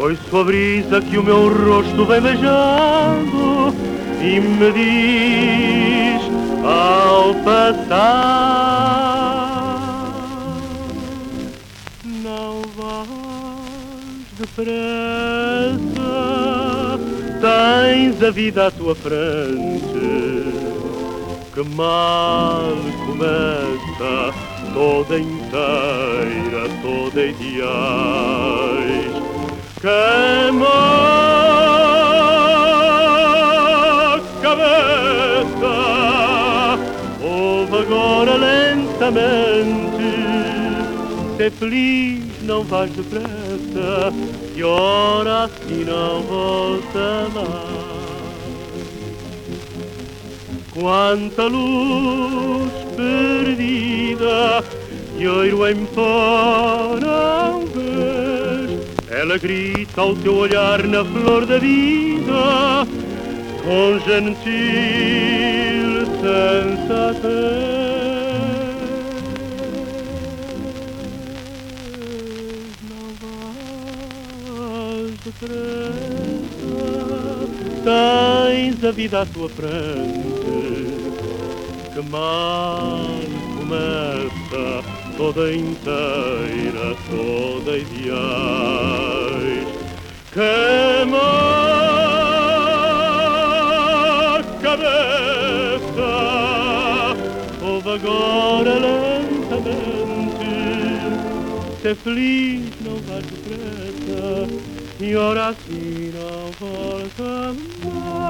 Ouço a brisa que o meu rosto vem beijando e me diz ao passar: não vais depressa, tens a vida à tua frente, que mal começa, toda inteira, toda ideais. Queima a cabeça, ouve agora lentamente. Ser feliz, não vais depressa, que ora assim não volta mais. Quanta luz perdida, e oiro em pó não vês. Ela grita ao teu olhar na flor da vida, com gentil sensatez. Não vais depressa, tens a vida à tua frente, que mal começa, toda inteira, toda ideais. Queima a cabeça, ouve agora lentamente. Ser feliz, não vais depressa, e ora assim não volta mais.